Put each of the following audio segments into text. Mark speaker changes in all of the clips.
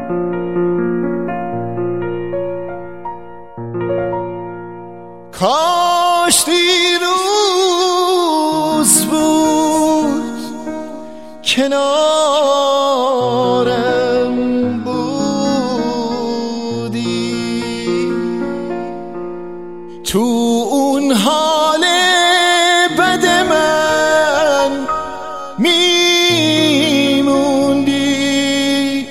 Speaker 1: کاش دیروز بود کنارم بودی، تو اون حال بد من میموندی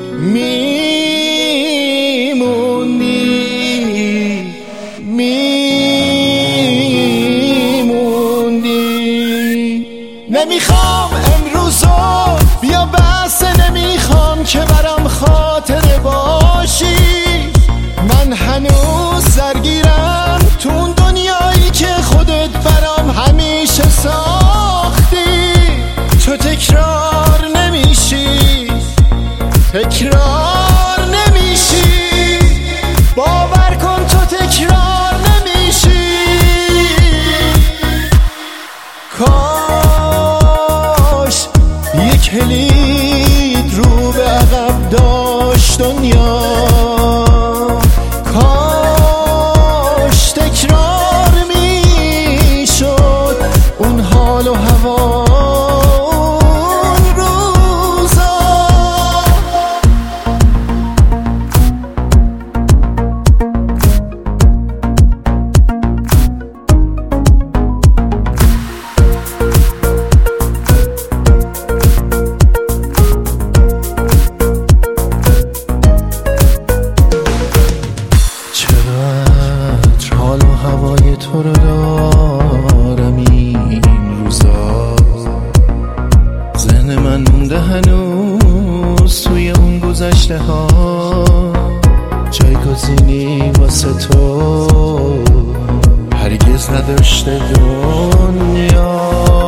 Speaker 1: نمیخوام امروزو بیا بس، نمیخوام که برام خاطره باشی. من هنوز درگیرم تو اون دنیایی که خودت برام همیشه ساختی. تو تکرار نمیشی، تکرار نمیشی، باور کن تو تکرار نمیشی. کلید رو به عقب داشت دنیا، کاش تکرار می شد اون حال و هوا اون روزا. هوای تو رو دارم این روزا، ذهن من مونده هنوز توی اون گذشته ها. جایگزینی واسه تو هرگز نداشته دنیا.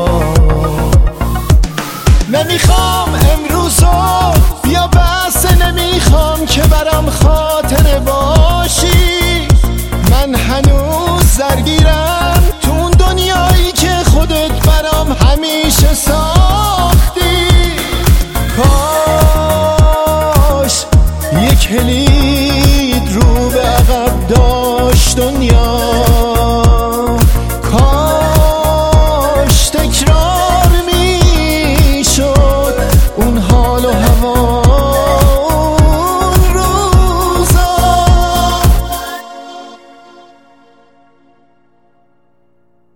Speaker 1: نمیخوام امروزو بیا بس، نمیخوام که برام خاطره باشی. من هنوز درگیرم تو اون دنیایی که خودت برام همیشه